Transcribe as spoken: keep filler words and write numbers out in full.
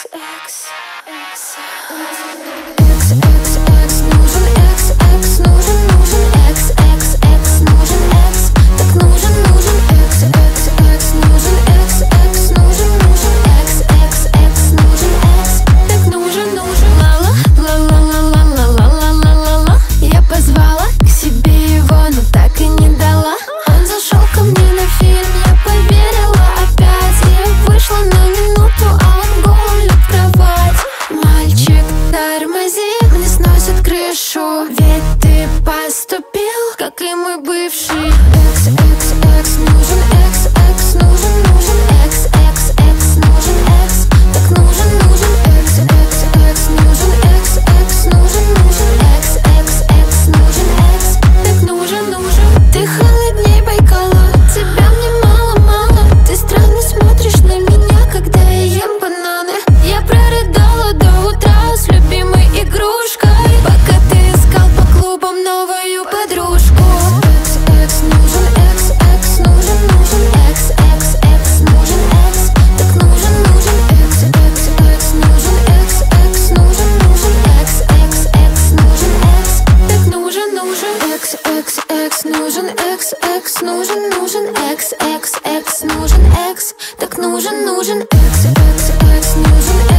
Экс, экс, экс, экс, экс, экс, нужен экс, экс, нужен, нужен экс, экс, экс, нужен экс, так нужен, нужен экс, экс, экс, нужен экс, экс, нужен, нужен экс, экс, экс, нужен экс, так нужен, нужен. Ла-ла, ла-ла-ла-ла-ла-ла-ла-ла-ла. Я позвала к себе его, но так и не дала. Он зашел ко мне на фильм, я поверила опять. Я вышла на минуту, а он голым лег в кровать. Мальчик, тормози, мне сносит крышу, ведь ты поступил, как и мой бывший. Экс, экс, экс, нужен экс, экс, нужен, нужен экс, экс, экс, нужен экс, так нужен, нужен экс, экс, экс, нужен экс, экс, нужен, нужен экс, экс, экс, нужен экс, так нужен, нужен. Ты холодней Байкала, тебя мне мало-мало. Ты странно смотришь на меня, когда я ем бананы. Я прорыдала до утра с любимой игрушкой, пока ты искал по клубам новую подружку. Экс, экс, нужен экс, экс, нужен, нужен экс, экс, экс, нужен экс, так нужен, нужен экс, экс, экс, нужен экс, экс, нужен, нужен экс, экс, экс, нужен экс, так нужен, нужен экс, экс, экс, нужен экс, экс, нужен, нужен экс, экс, экс, нужен экс, так нужен, нужен экс, экс, экс, нужен